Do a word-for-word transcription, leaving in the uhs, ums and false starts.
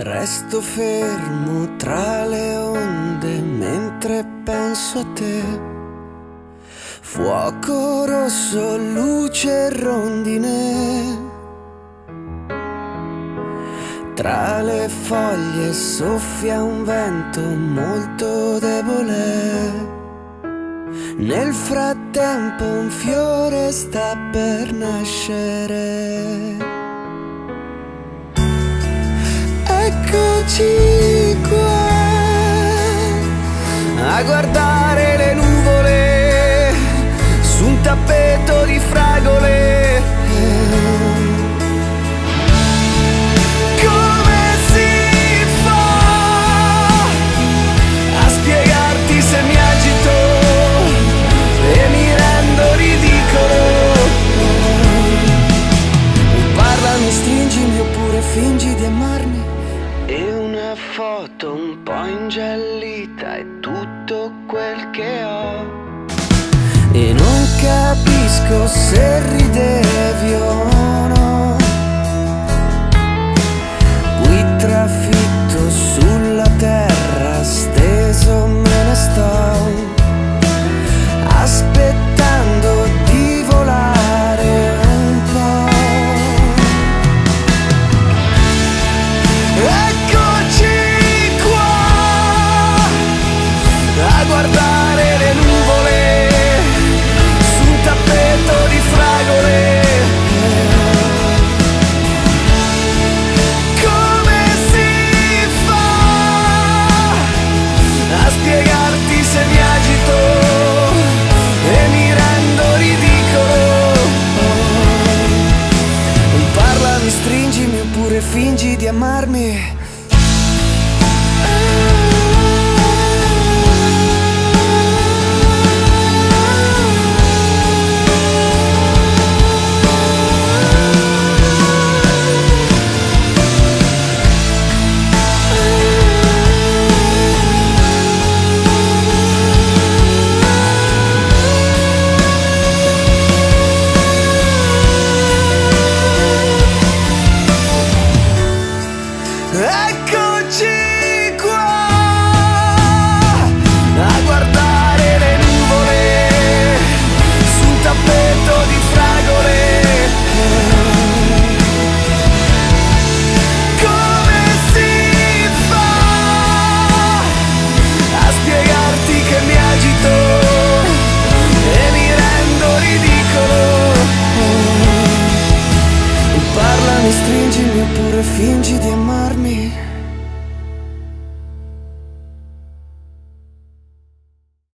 Resto fermo tra le onde mentre penso a te. Fuoco rosso, luce rondine. Tra le foglie soffia un vento molto debole. Nel frattempo un fiore sta per nascere. Eccoci qua a guardare le nuvole su un tappeto di fragole. Come si fa a spiegarti se mi agito e mi rendo ridicolo? Parlami, stringimi oppure fingi di amarmi. E una foto un po' ingiallita è tutto quel che ho. E non capisco se ridevi o no. Qui trafitto sulla terra, steso me ne sto, aspettando di volare un po'. Guardare le nuvole su un tappeto di fragole. Come si fa a spiegarti se mi agito e mi rendo ridicolo? Parlami, stringimi oppure fingi di amarmi. Eccoci qua a guardare le nuvole su un tappeto di fragole. Come si fa a spiegarti che mi agito e mi rendo ridicolo? Parlami, stringimi oppure fingi di amarmi.